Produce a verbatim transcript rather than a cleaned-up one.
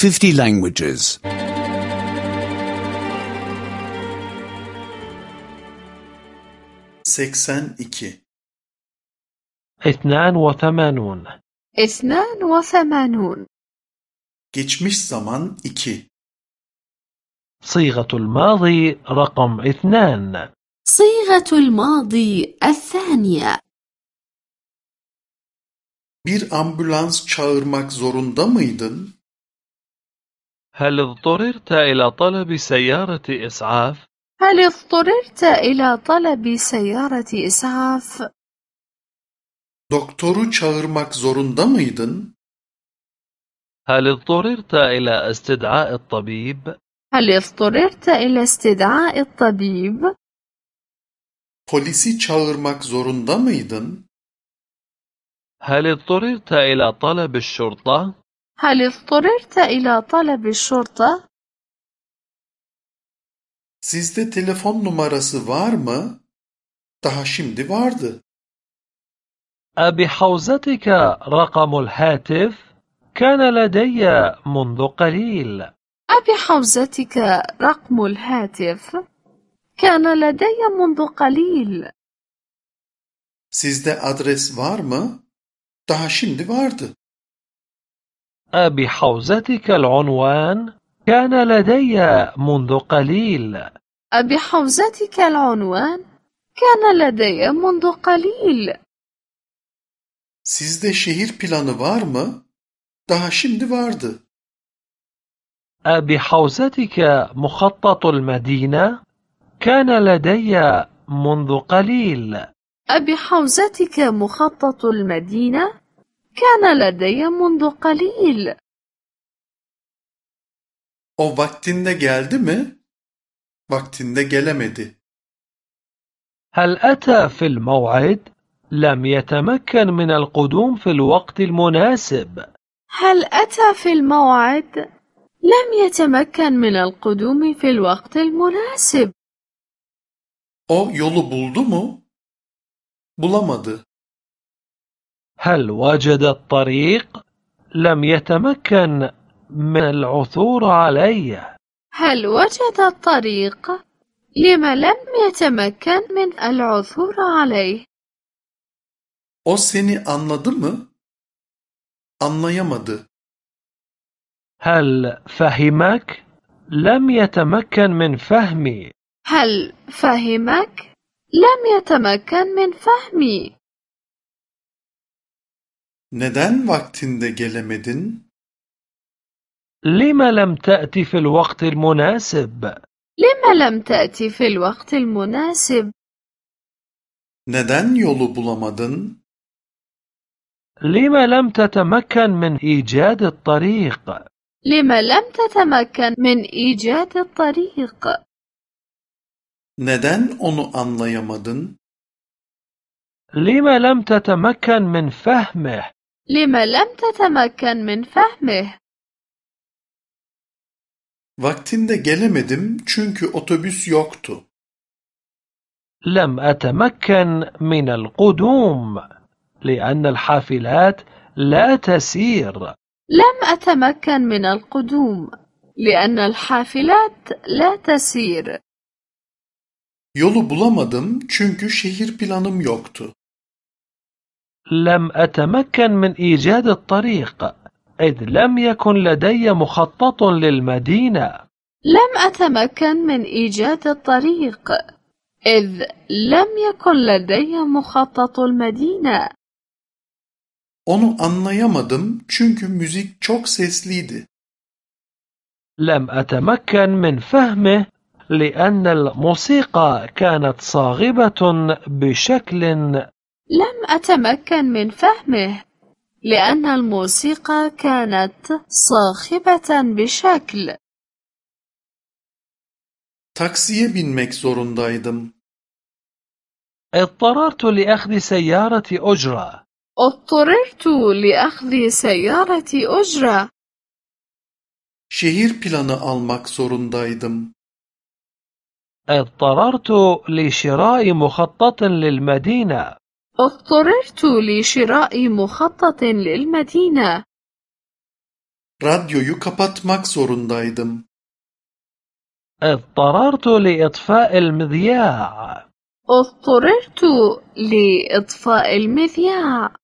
fifty languages. seksen iki. اثنان وثمانون. اثنان وثمانون. Geçmiş zaman iki. صيغة الماضي رقم اثنان. صيغة الماضي الثانية. Bir ambulans çağırmak zorunda mıydın? هل اضطررت إلى طلب سيارة إسعاف؟ هل اضطررت إلى طلب سيارة إسعاف؟ Doktoru çağırmak zorunda mıydın? هل اضطررت إلى استدعاء الطبيب؟ هل اضطررت إلى استدعاء الطبيب؟ Polisi çağırmak zorunda mıydın? هل اضطررت إلى طلب الشرطة؟ هل اضطررت إلى طلب الشرطة؟ Sizde telefon numarası var mı? Daha şimdi vardı. أبحوزتك رقم الهاتف؟ كان لدي منذ قليل. أبحوزتك رقم الهاتف؟ كان لدي منذ قليل. Sizde adres var mı? Daha şimdi vardı. أبحوزتك العنوان؟ كان لدي منذ قليل. أبحوزتك العنوان؟ كان لدي منذ قليل. Sizde şehir planı var mı? Daha şimdi vardı. أبحوزتك مخطط المدينة؟ كان لدي منذ قليل. أبحوزتك مخطط المدينة؟ كان لدي منذ قليل. O vaktinde geldi mi? Vaktinde gelemedi. هل أتى في الموعد؟ لم يتمكن من القدوم في الوقت المناسب. هل أتى في الموعد؟ لم يتمكن من القدوم في الوقت المناسب. O yolu buldu mu? Bulamadı. هل وجد الطريق؟ لم يتمكن من العثور عليه. هل وجد الطريق؟ لم لم يتمكن من العثور عليه. O seni anladı mı? Anlayamadı. هل فهمك؟ لم يتمكن من فهمي. هل فهمك؟ لم يتمكن من فهمي. Neden vaktinde gelemedin? لم لم تأتي في الوقت المناسب؟ لم لم تأتي في الوقت المناسب؟ Neden yolu bulamadın? لم لم تتمكن من إيجاد الطريق؟ لم لم تتمكن من إيجاد الطريق؟ Neden onu anlayamadın? لم لم تتمكن من فهمه؟ لم لم تتمكن من فهمه؟ Vaktinde gelemedim çünkü otobüs yoktu. لم أتمكن من القدوم لأن الحافلات لا تسير. لم أتمكن من القدوم لأن الحافلات لا تسير. Yolu bulamadım çünkü şehir planım yoktu. لم أتمكن من إيجاد الطريق إذ لم يكن لدي مخطط للمدينة. لم أتمكن من إيجاد الطريق إذ لم يكن لدي مخطط المدينة. Onu anlayamadım çünkü müzik çok sesliydi. لم أتمكن من فهمه لأن الموسيقى كانت صاخبة بشكل. لم أتمكن من فهمه لأن الموسيقى كانت صاخبة بشكل. Taksiye binmek zorundaydım. اضطررت لأخذ سيارة أجرة. اضطررت لأخذ سيارة أجرة. Şehir planı almak zorundaydım. اضطررت لشراء مخطط للمدينة. اضطررت لشراء مخطط للمدينة. Radyoyu kapatmak zorundaydım. اضطررت لإطفاء المذياع. اضطررت لإطفاء المذياع.